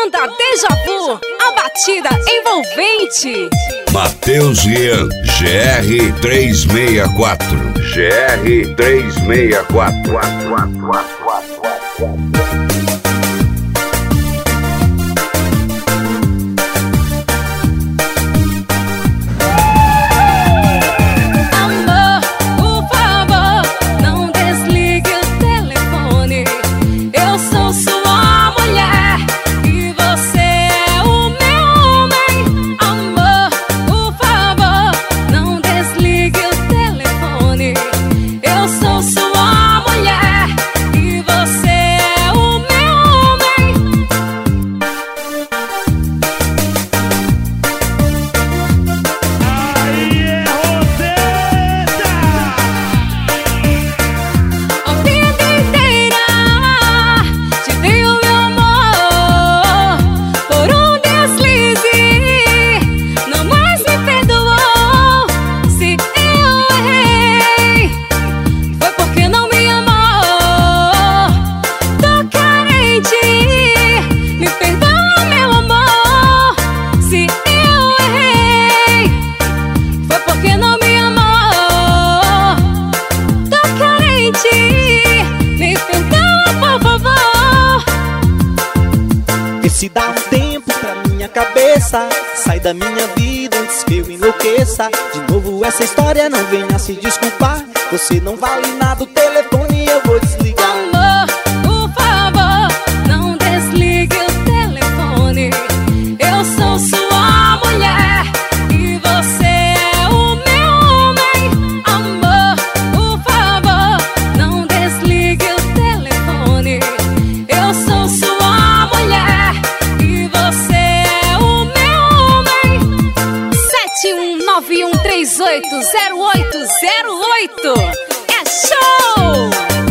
Banda Deja Vu, a batida envolvente. Matheus Rian, GR364. Se dá um tempo pra minha cabeça, sai da minha vida antes que eu enlouqueça. De novo essa história, não venha se desculpar. Você não vale nada, o telefone eu vou desligar. Amor, por favor, não desligue o telefone. Eu sou sua mulher e você é o meu homem. Amor, por favor, não desligue o telefone. Eu sou sua mulher e você é o meu homem. 7191380808. É show!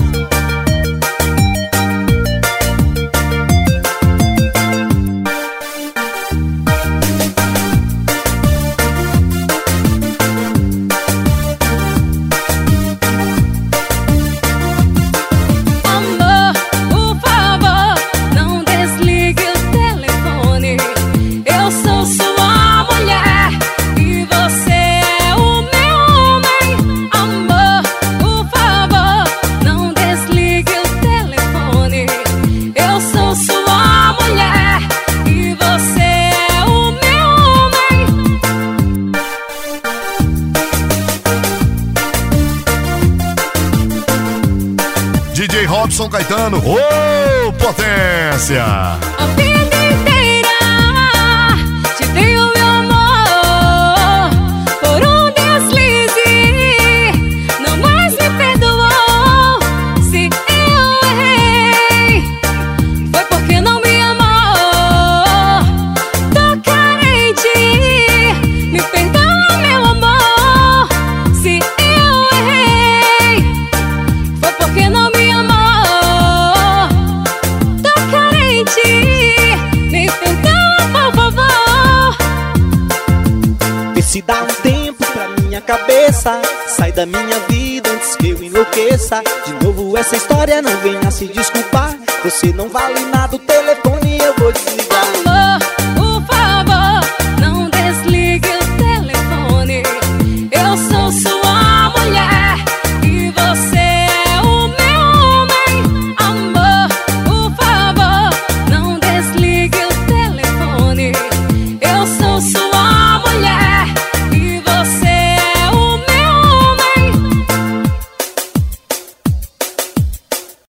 Amor, por favor, não desligue o telefone. Eu sou sua mulher e você é o meu homem. Amor, por favor, não desligue o telefone. Eu sou sua mulher e você é o meu homem. DJ Robson Caetano, ô potência! A vida inteira te dei o meu amor. Por um deslize, não mais me perdoou. Se eu errei, foi porque não me amou. Tô carente, me perdoa, meu amor. Se eu errei, foi porque não me amou. Tô carente, me perdoa, por favor. Vê se dá um tempo pra minha cabeça, sai da minha vida antes que eu enlouqueça. De novo essa história, não venha se desculpar. Você não vale nada, o telefone